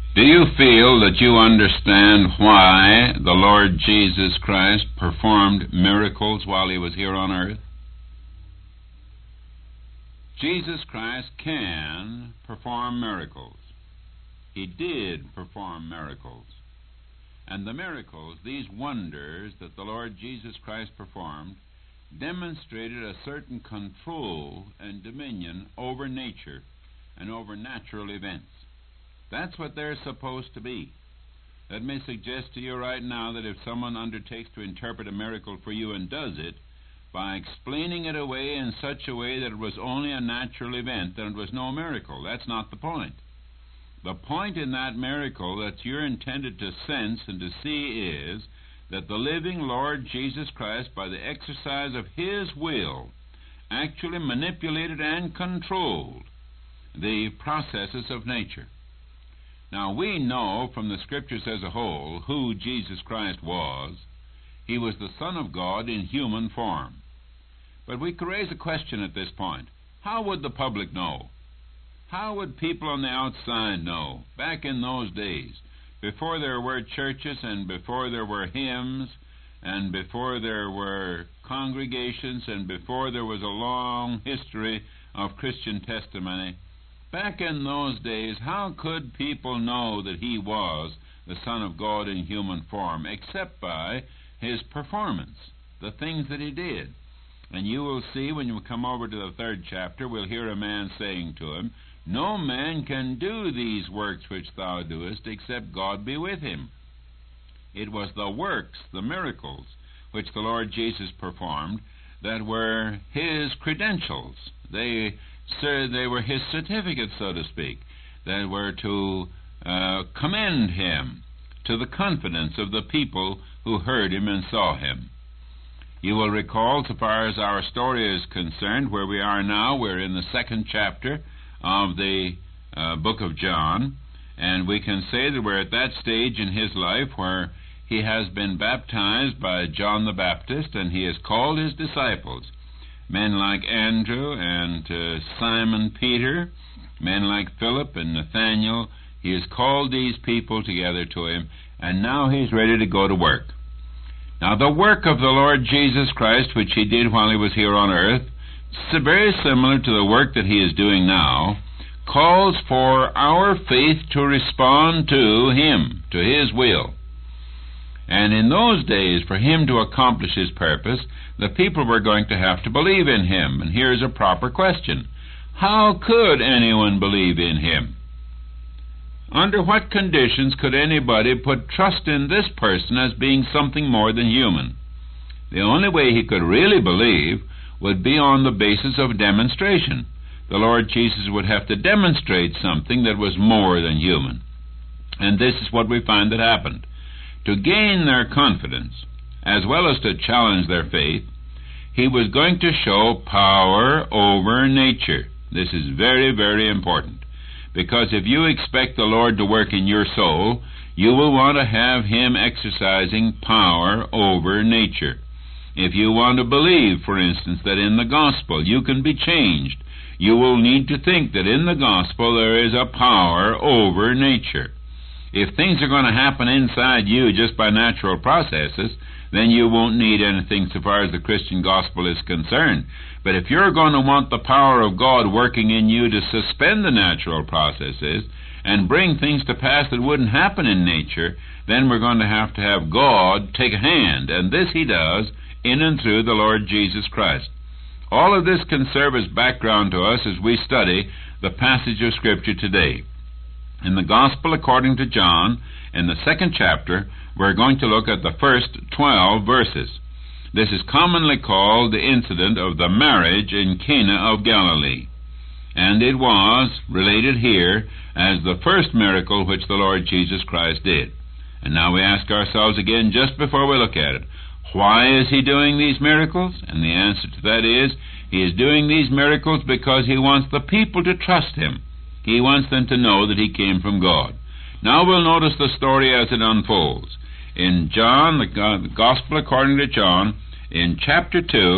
Do you feel that you understand why the Lord Jesus Christ performed miracles while he was here on earth? Jesus Christ can perform miracles. He did perform miracles. And the miracles, these wonders that the Lord Jesus Christ performed, demonstrated a certain control and dominion over nature and over natural events. That's what they're supposed to be. Let me suggest to you right now that if someone undertakes to interpret a miracle for you and does it, by explaining it away in such a way that it was only a natural event, then it was no miracle. That's not the point. The point in that miracle that you're intended to sense and to see is that the living Lord Jesus Christ, by the exercise of his will, actually manipulated and controlled the processes of nature. Now, we know from the Scriptures as a whole who Jesus Christ was. He was the Son of God in human form. But we could raise a question at this point. How would the public know? How would people on the outside know? Back in those days, before there were churches and before there were hymns and before there were congregations and before there was a long history of Christian testimony, back in those days, how could people know that he was the Son of God in human form except by his performance, the things that he did? And you will see when you come over to the 3rd chapter, we'll hear a man saying to him, "No man can do these works which thou doest, except God be with him." It was the works, the miracles, which the Lord Jesus performed that were his credentials. They were his certificates, so to speak, that were to commend him to the confidence of the people who heard him and saw him. You will recall, so far as our story is concerned, where we are now. We're in the 2nd chapter of the book of John, and we can say that we're at that stage in his life where he has been baptized by John the Baptist, and he has called his disciples, men like Andrew and Simon Peter, men like Philip and Nathaniel. He has called these people together to him, and now he's ready to go to work. Now, the work of the Lord Jesus Christ, which he did while he was here on earth, very similar to the work that he is doing now, calls for our faith to respond to him, to his will. And in those days, for him to accomplish his purpose, the people were going to have to believe in him. And here's a proper question. How could anyone believe in him? Under what conditions could anybody put trust in this person as being something more than human? The only way he could really believe would be on the basis of demonstration. The Lord Jesus would have to demonstrate something that was more than human. And this is what we find that happened. To gain their confidence, as well as to challenge their faith, he was going to show power over nature. This is very, very important. Because if you expect the Lord to work in your soul, you will want to have him exercising power over nature. If you want to believe, for instance, that in the gospel you can be changed, you will need to think that in the gospel there is a power over nature. If things are going to happen inside you just by natural processes, then you won't need anything so far as the Christian gospel is concerned. But if you're going to want the power of God working in you to suspend the natural processes and bring things to pass that wouldn't happen in nature, then we're going to have God take a hand. And this he does in and through the Lord Jesus Christ. All of this can serve as background to us as we study the passage of Scripture today. In the Gospel according to John, in the 2nd chapter, we're going to look at the first 12 verses. This is commonly called the incident of the marriage in Cana of Galilee. And it was related here as the first miracle which the Lord Jesus Christ did. And now we ask ourselves again, just before we look at it, why is he doing these miracles? And the answer to that is, he is doing these miracles because he wants the people to trust him. He wants them to know that he came from God. Now we'll notice the story as it unfolds. In John, the Gospel according to John, in chapter 2,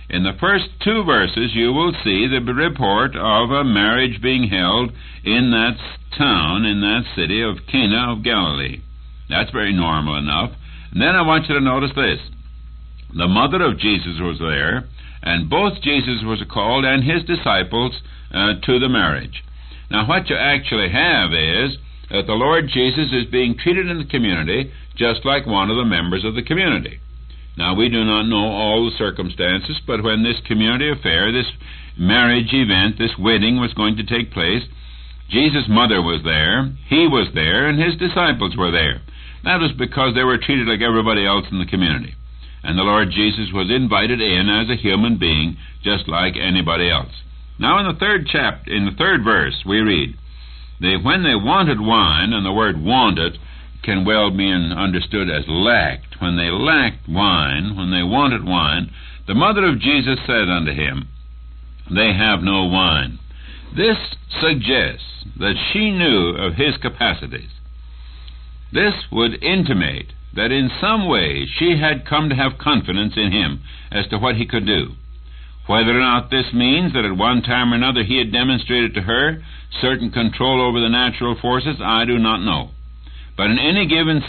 In the first two verses, you will see the report of a marriage being held in that town, in that city of Cana of Galilee. That's very normal enough. And then I want you to notice this. The mother of Jesus was there, and both Jesus was called and his disciples to the marriage. Now, what you actually have is that the Lord Jesus is being treated in the community just like one of the members of the community. Now, we do not know all the circumstances, but when this community affair, this marriage event, this wedding was going to take place, Jesus' mother was there, he was there, and his disciples were there. That was because they were treated like everybody else in the community. And the Lord Jesus was invited in as a human being, just like anybody else. Now, in the third verse, we read, when they wanted wine, and the word wanted can well be understood as lacked. When they lacked wine, when they wanted wine, the mother of Jesus said unto him, they have no wine. This suggests that she knew of his capacities. This would intimate that in some way she had come to have confidence in him as to what he could do. Whether or not this means that at one time or another he had demonstrated to her certain control over the natural forces, I do not know. But in any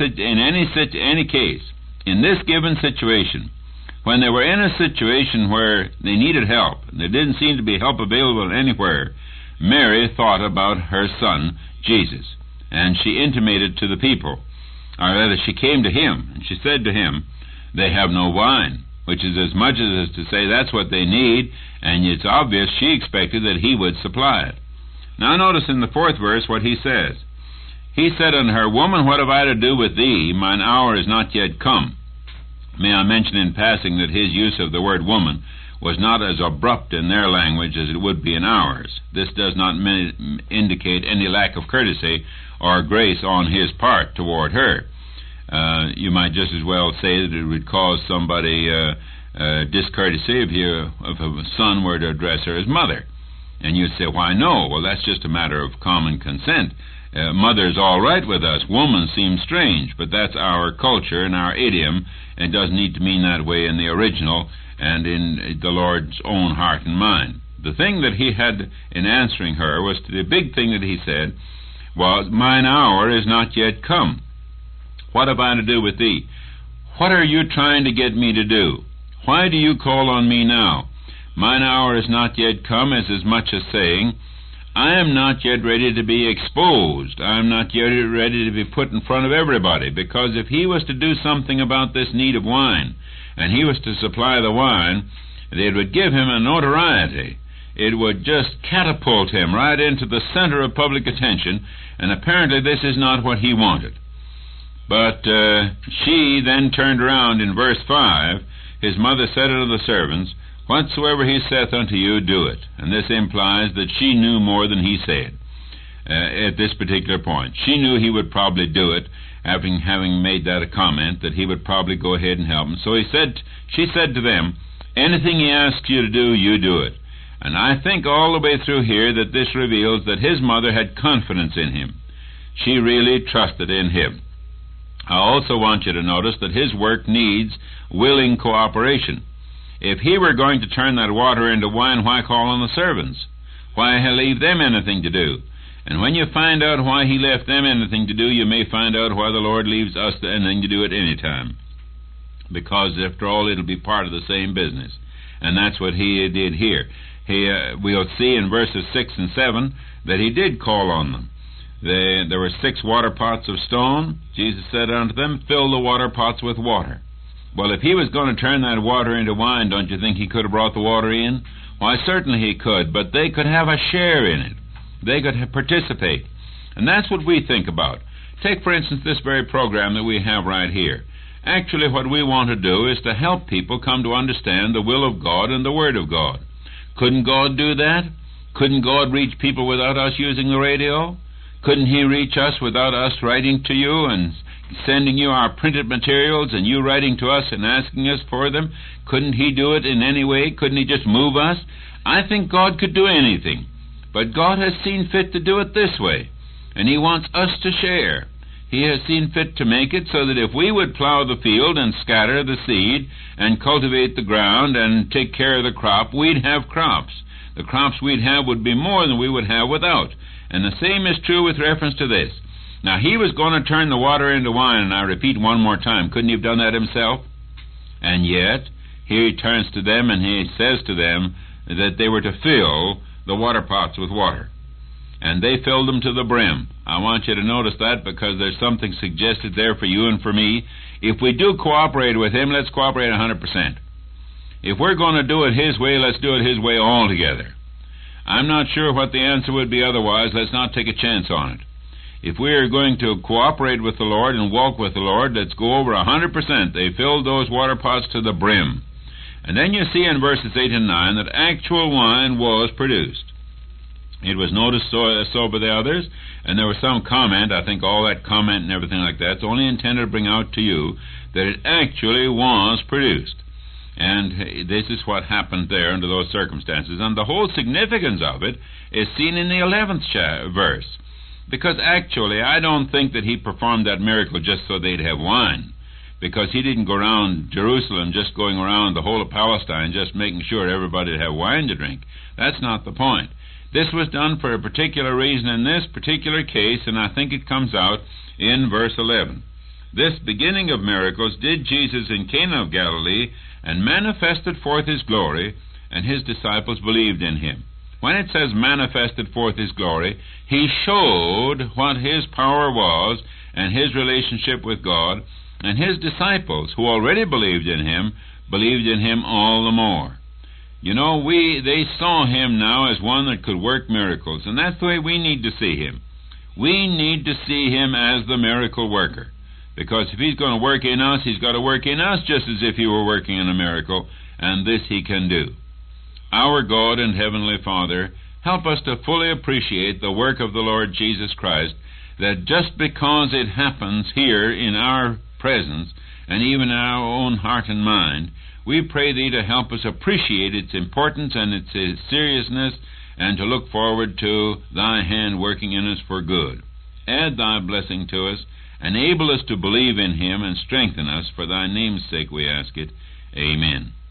case, in this given situation, when they were in a situation where they needed help, and there didn't seem to be help available anywhere, Mary thought about her son, Jesus, and she intimated to the people, or rather she came to him, and she said to him, they have no wine, which is as much as to say that's what they need, and it's obvious she expected that he would supply it. Now notice in the fourth verse what he says. He said unto her, woman, what have I to do with thee? Mine hour is not yet come. May I mention in passing that his use of the word woman was not as abrupt in their language as it would be in ours. This does not indicate any lack of courtesy or grace on his part toward her. You might just as well say that it would cause somebody discourtesy if a son were to address her as mother. And you'd say, why no? Well, that's just a matter of common consent. Mother's all right with us. Woman seems strange, but that's our culture and our idiom, and doesn't need to mean that way in the original and in the Lord's own heart and mind. The thing that he had in answering her was the big thing that he said was, mine hour is not yet come. What have I to do with thee? What are you trying to get me to do? Why do you call on me now? Mine hour is not yet come is as much as saying, I am not yet ready to be exposed. I am not yet ready to be put in front of everybody, because if he was to do something about this need of wine, and he was to supply the wine, it would give him a notoriety. It would just catapult him right into the center of public attention, and apparently this is not what he wanted. But she then turned around in verse 5. His mother said unto the servants, whatsoever he saith unto you, do it. And this implies that she knew more than he said at this particular point. She knew he would probably do it, having made that a comment, that he would probably go ahead and help him. So she said to them, anything he asks you to do, you do it. And I think all the way through here that this reveals that his mother had confidence in him. She really trusted in him. I also want you to notice that his work needs willing cooperation. If he were going to turn that water into wine, why call on the servants? Why leave them anything to do? And when you find out why he left them anything to do, you may find out why the Lord leaves us anything to do at any time. Because, after all, it'll be part of the same business. And that's what he did here. We'll see in verses 6 and 7 that he did call on them. There were 6 water pots of stone. Jesus said unto them, fill the water pots with water. Well, if he was going to turn that water into wine, don't you think he could have brought the water in? Why, certainly he could, but they could have a share in it. They could participate. And that's what we think about. Take, for instance, this very program that we have right here. Actually, what we want to do is to help people come to understand the will of God and the Word of God. Couldn't God do that? Couldn't God reach people without us using the radio? Couldn't he reach us without us writing to you and sending you our printed materials and you writing to us and asking us for them? Couldn't he do it in any way? Couldn't he just move us? I think God could do anything. But God has seen fit to do it this way. And he wants us to share. He has seen fit to make it so that if we would plow the field and scatter the seed and cultivate the ground and take care of the crop, we'd have crops. The crops we'd have would be more than we would have without. And the same is true with reference to this. Now, he was going to turn the water into wine, and I repeat one more time, couldn't he have done that himself? And yet, here he turns to them and he says to them that they were to fill the water pots with water. And they filled them to the brim. I want you to notice that, because there's something suggested there for you and for me. If we do cooperate with him, let's cooperate 100%. If we're going to do it his way, let's do it his way altogether. I'm not sure what the answer would be otherwise. Let's not take a chance on it. If we are going to cooperate with the Lord and walk with the Lord, let's go over 100%. They filled those water pots to the brim. And then you see in verses 8 and 9 that actual wine was produced. It was noticed so by the others, and there was some comment. I think all that comment and everything like that is only intended to bring out to you that it actually was produced. And this is what happened there under those circumstances. And the whole significance of it is seen in the 11th verse. Because actually, I don't think that he performed that miracle just so they'd have wine. Because he didn't go around Jerusalem just going around the whole of Palestine just making sure everybody would have wine to drink. That's not the point. This was done for a particular reason in this particular case, and I think it comes out in verse 11. This beginning of miracles did Jesus in Cana of Galilee, and manifested forth his glory, and his disciples believed in him. When it says manifested forth his glory, he showed what his power was and his relationship with God, and his disciples, who already believed in him all the more. You know, they saw him now as one that could work miracles, and that's the way we need to see him. We need to see him as the miracle worker, because if he's going to work in us, he's got to work in us just as if he were working in a miracle, and this he can do. Our God and Heavenly Father, help us to fully appreciate the work of the Lord Jesus Christ, that just because it happens here in our presence, and even in our own heart and mind, we pray Thee to help us appreciate its importance and its seriousness, and to look forward to Thy hand working in us for good. Add Thy blessing to us, enable us to believe in Him, and strengthen us. For Thy name's sake we ask it. Amen.